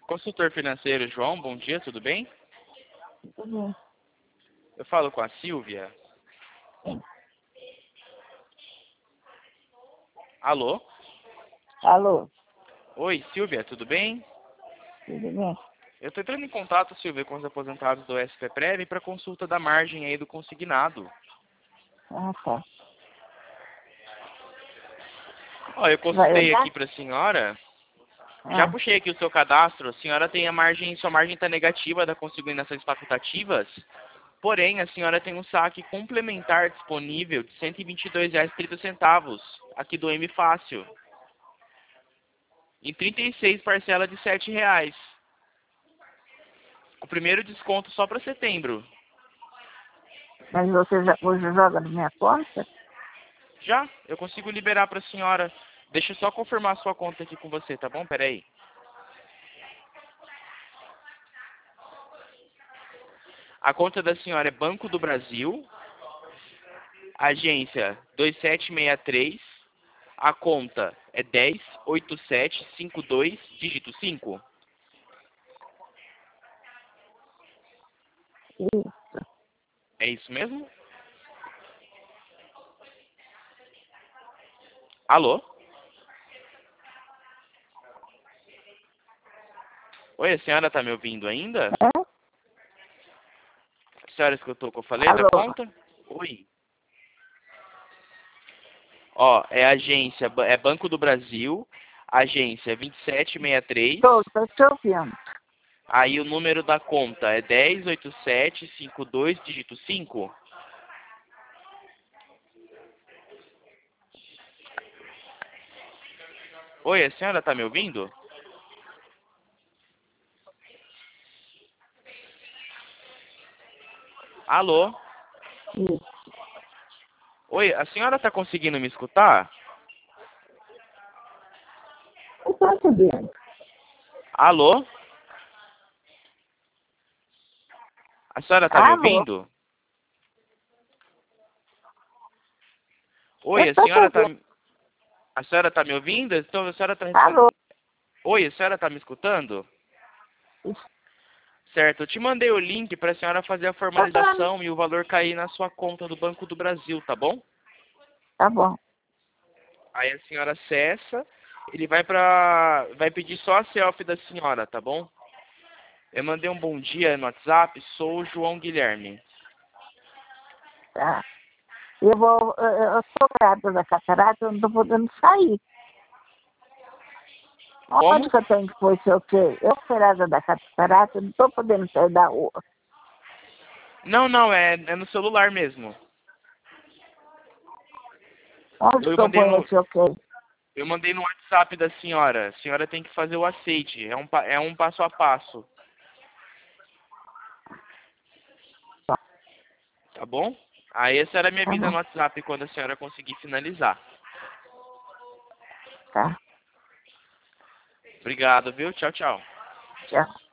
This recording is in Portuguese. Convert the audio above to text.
Consultor financeiro João, bom dia, tudo bem? Tudo bem. Eu falo com a Silvia. Sim. Alô? Alô, Oi, Silvia, tudo bem? tudo bem? Eu estou entrando em contato, Silvia, com os aposentados do SPPrev para consulta da margem aí do consignado. Ah, tá. Ó, eu Vai consultei olhar? aqui para a senhora. Já Ah, puxei aqui o seu cadastro. A senhora tem a margem, sua margem está negativa da consignações facultativas. Porém, a senhora tem um saque complementar disponível de R$ 122,30 aqui do M Fácil. Em 36 parcelas de R$ 7. O primeiro desconto só para setembro. mas você joga na minha conta? Já? Eu consigo liberar para a senhora. Deixa eu só confirmar a sua conta aqui com você, tá bom? Peraí. A conta da senhora é Banco do Brasil, agência 2763, a conta é 108752, dígito 5. Isso. É isso mesmo? Alô? Oi, a senhora tá me ouvindo ainda? É? A senhora escutou o que eu falei da Alô? conta? Oi. Ó, é agência, é Banco do Brasil, agência 2763. Estou te ouvindo. Aí o número da conta é 108752, dígito 5. Oi, a senhora tá me ouvindo? Alô? Isso. Oi, a senhora tá conseguindo me escutar? Eu estou sabendo. Alô? A senhora tá me Alô? ouvindo? Eu Oi, estou te ouvindo. a senhora tá me ouvindo? Então a senhora tá Alô? respondendo. Oi, a senhora tá me escutando? Isso. Certo, eu te mandei o link para a senhora fazer a Tô falando. formalização e o valor cair na sua conta do Banco do Brasil, tá bom? Tá bom. Aí a senhora acessa, ele vai pedir só a selfie da senhora, tá bom? Eu mandei um bom dia no WhatsApp, sou o João Guilherme. Tá. Eu sou operada da catarata, eu não estou podendo sair. Onde Como? que eu tenho que pôr seu quê? Eu operada da catarata, eu não estou podendo sair da rua. Não, é no celular mesmo. Onde Eu que eu mandei ponho no, seu quê? eu mandei no WhatsApp da senhora. A senhora tem que fazer o aceite, é um passo a passo, tá bom? Aí a senhora me Tá avisa bom. no WhatsApp quando a senhora conseguir finalizar. Tá. Obrigado, viu? Tchau, tchau. Tchau.